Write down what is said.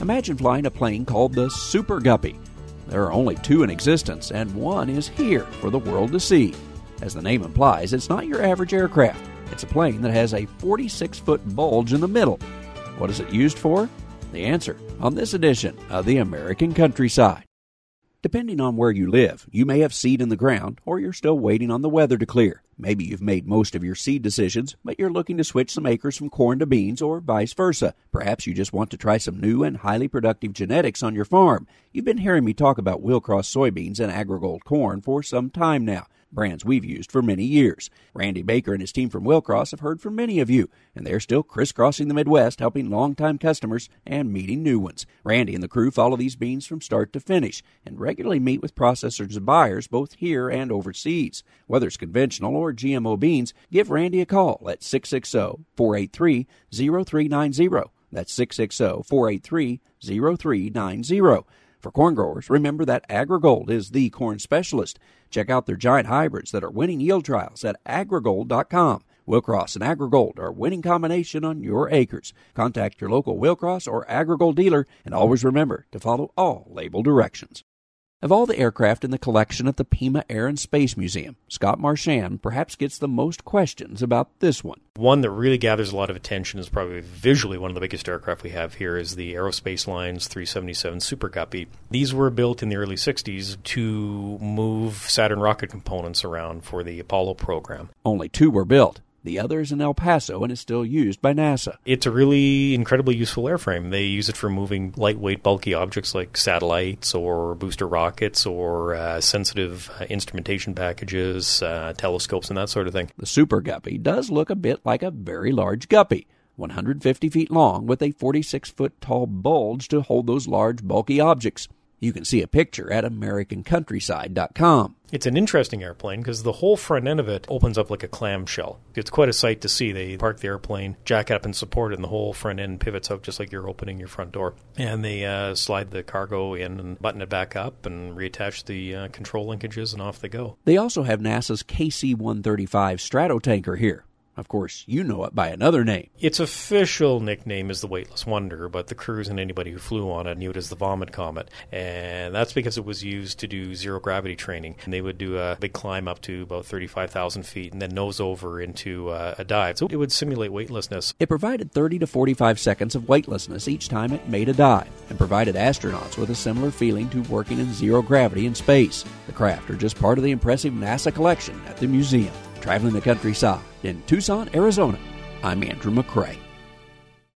Imagine flying a plane called the Super Guppy. There are only 2 in existence, and one is here for the world to see. As the name implies, it's not your average aircraft. It's a plane that has a 46-foot bulge in the middle. What is it used for? The answer on this edition of the American Countryside. Depending on where you live, you may have seed in the ground, or you're still waiting on the weather to clear. Maybe you've made most of your seed decisions, but you're looking to switch some acres from corn to beans, or vice versa. Perhaps you just want to try some new and highly productive genetics on your farm. You've been hearing me talk about Willcross soybeans and AgriGold corn for some time now, brands we've used for many years. Randy Baker and his team from Willcross have heard from many of you, and they're still crisscrossing the Midwest, helping longtime customers and meeting new ones. Randy and the crew follow these beans from start to finish and regularly meet with processors and buyers both here and overseas. Whether it's conventional or GMO beans, give Randy a call at 660-483-0390. That's 660-483-0390. For corn growers, remember that AgriGold is the corn specialist. Check out their giant hybrids that are winning yield trials at agrigold.com. Willcross and AgriGold are a winning combination on your acres. Contact your local Willcross or AgriGold dealer, and always remember to follow all label directions. Of all the aircraft in the collection at the Pima Air and Space Museum, Scott Marchand perhaps gets the most questions about this one. One that really gathers a lot of attention is probably visually one of the biggest aircraft we have here is the Aerospace Lines 377 Super Guppy. These were built in the early 60s to move Saturn rocket components around for the Apollo program. Only 2 were built. The other is in El Paso and is still used by NASA. It's a really incredibly useful airframe. They use it for moving lightweight, bulky objects like satellites or booster rockets or sensitive instrumentation packages, telescopes, and that sort of thing. The Super Guppy does look a bit like a very large guppy, 150 feet long with a 46-foot tall bulge to hold those large, bulky objects. You can see a picture at AmericanCountryside.com. It's an interesting airplane because the whole front end of it opens up like a clamshell. It's quite a sight to see. They park the airplane, jack it up and support it, and the whole front end pivots out just like you're opening your front door. And they slide the cargo in and button it back up and reattach the control linkages, and off they go. They also have NASA's KC-135 Stratotanker here. Of course, you know it by another name. Its official nickname is the Weightless Wonder, but the crews and anybody who flew on it knew it as the Vomit Comet. And that's because it was used to do zero-gravity training. And they would do a big climb up to about 35,000 feet and then nose over into a dive. So it would simulate weightlessness. It provided 30 to 45 seconds of weightlessness each time it made a dive and provided astronauts with a similar feeling to working in zero gravity in space. The craft are just part of the impressive NASA collection at the museum. Traveling the countryside in Tucson, Arizona, I'm Andrew McCrae.